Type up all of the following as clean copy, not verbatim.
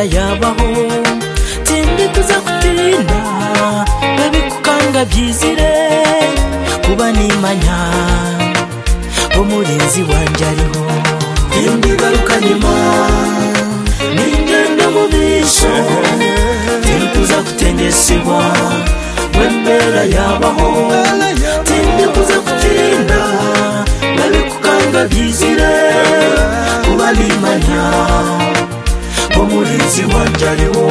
wembera yabaho tindi kuza kutinda babikukanga byizire kuba nimanya umurinzi wanje ariho tindi garuka nyuma ningenda mu bisho tindi kuza kutengesebwa wembera yabaho tindi kuza kutinda babikukanga byizire kuba nimanya umurinzi wanje ariho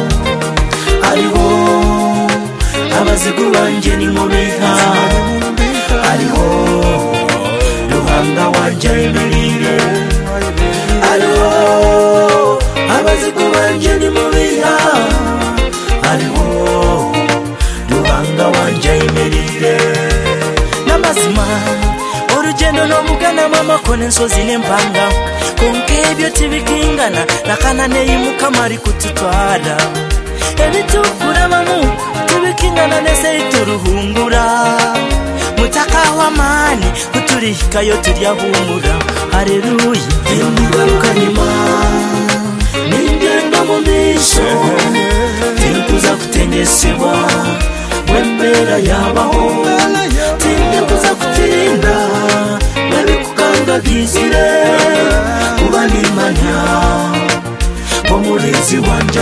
abazigu banje ni mubiha ariho ruhanga wanje emirire ariho abazigu banje ni mubiha ariho ruhanga wanje emirire namazima urugendo no mugana mama kone nsozi nempanga konke ebyo tibikingana nakanane yimuka mari kututwara ebitukura mamu tibikingana nese ituruhungura mutaka w'amani kuturihikayo turyahumura haleluya ndigaruka nyuma ningenda mu misho tinkuza kutengesebwa wembera yabaho tinkuza kutinda babikukanga byizire kuba nimanya umurinzi wanje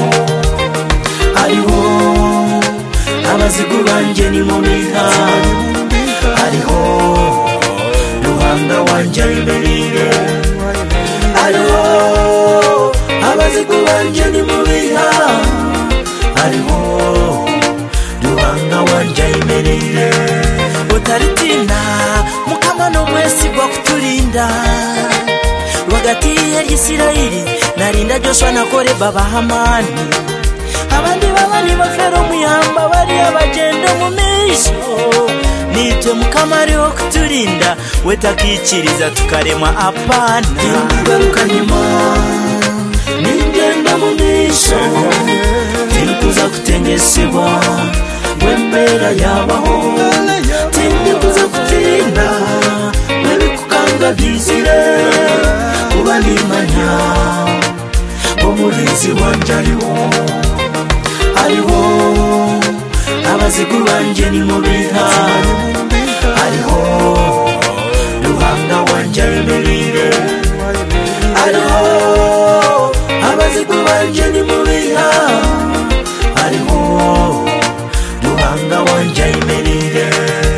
ariho abazigu banje ni mubiha ariho ruhanga wanje emirire ariho abazigu banje ni mubiha ariho ruhanga wanje emirire utaritina mukama no mwesi gwa kuturinda wagati ya Isirayeli narinda Joshua na Kore baba Hamani abandi babani bafero muyamba bari abagenda mu misho nitwe mukama ariho kuturinda wetakikiriza tukarema apana ndigaruka nyuma ningenda mu misho tinkuza kutengesebwa wembera yabaho tinkuza kutinda babikukanga byizire kuba nimanya umurinzi wanje ariho abazigu banje ni mubiha ariho ruhanga wanje emirire ariho abazigu banje ni mubiha ariho ruhanga wanje emirire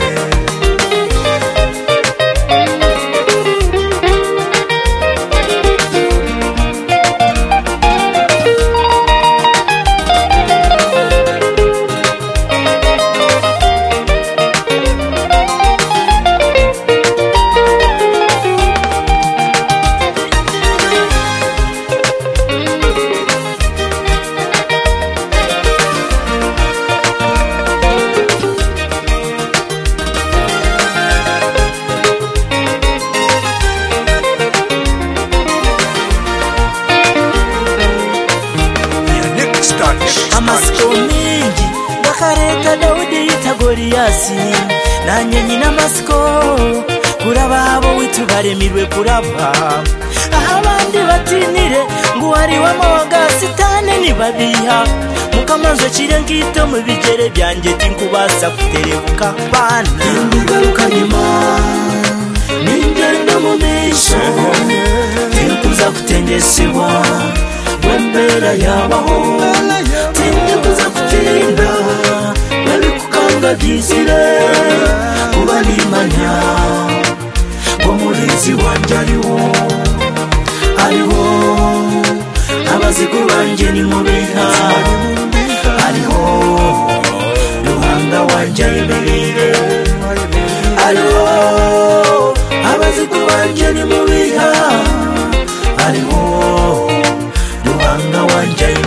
amasiko mingi bakareka Daudi yita Goliyasi nanye nyina amasiko kuraba abo witubaremirwe kuraba abandi batinire ngo ari wamawaga sitane nibabiha mukamanzo kirengito mu bigere byanje tinkubasa kuterebuka bana ndigaruka nyuma ningenda mu misho tinkuza kutengesebwa wembera yabaho tinkuza kutinda babikukanga byizire kuba nimanya umurinzi wanje ariho abazigu banje ni mubiha ariho ruhanga wanje emirire ariho abazigu banje ni mubiha ariho ruhanga wanje